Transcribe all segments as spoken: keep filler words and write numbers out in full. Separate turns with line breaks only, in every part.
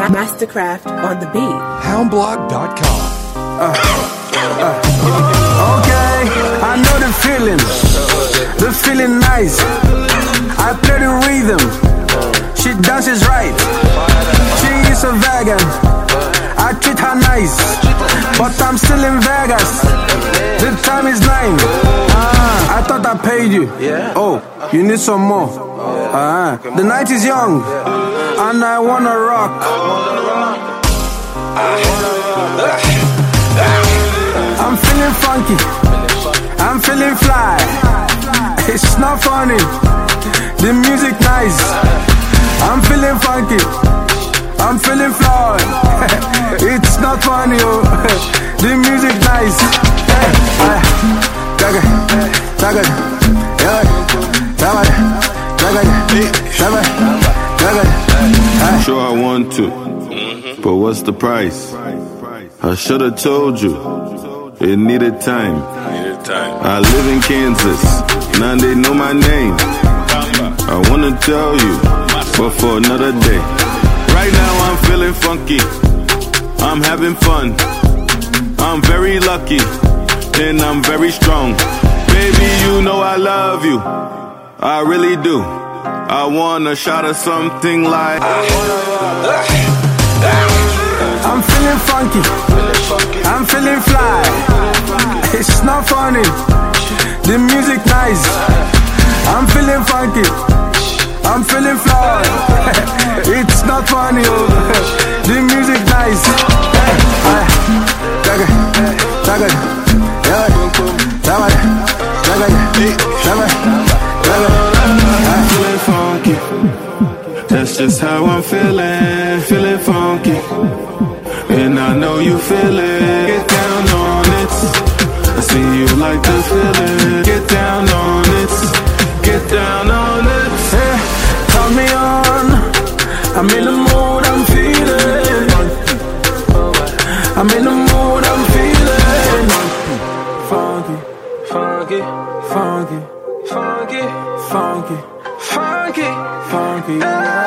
Mastercraft on the beat.
Houndblog dot com.
Uh, uh, okay, I know the feeling. The feeling nice. I play the rhythm. She dances right. She is a vegan. I treat her nice, but I'm still in Vegas. The time is nine. Uh, I thought I paid you. Oh, you need some more. Uh, the night is young, and I wanna rock. I'm feeling funky. I'm feeling fly. It's not funny. The music nice. I'm feeling funky. I'm feeling fly. It's not funny, oh. The music nice.
Sure I want to, but what's the price? I should've told you, it needed time. I live in Kansas, now they know my name. I wanna tell you, but for another day. Right now I'm feeling funky, I'm having fun. I'm very lucky, and I'm very strong. Baby, you know I love you, I really do. I want a shot of something like
I'm feeling funky, I'm feeling fly. It's not funny, the music nice. I'm feeling funky, I'm feeling fly. It's not funny, oh. The music nice.
I'm feeling funky, that's just how I'm feeling. Feeling funky, and I know you feel it. Get down on it, I see you like the feeling. Get down on it, get down on it.
Hey, turn me on, I'm in the mood, I'm feeling. I'm in the mood, I'm feeling. Funky, funky, funky, funky, funky, funky, funky. Yeah.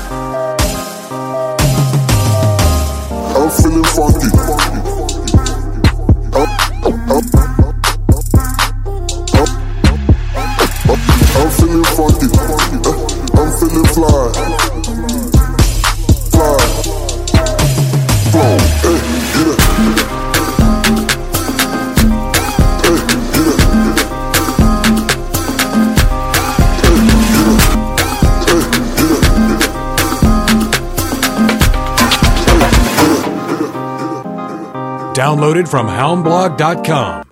I'm feeling funky. I'm, I'm, I'm, I'm feeling funky. I'm feeling fly. Fly. Flow. Hey, get it. Hey, get it. Hey, get it. Hey, get it.
Downloaded from Houndblog dot com.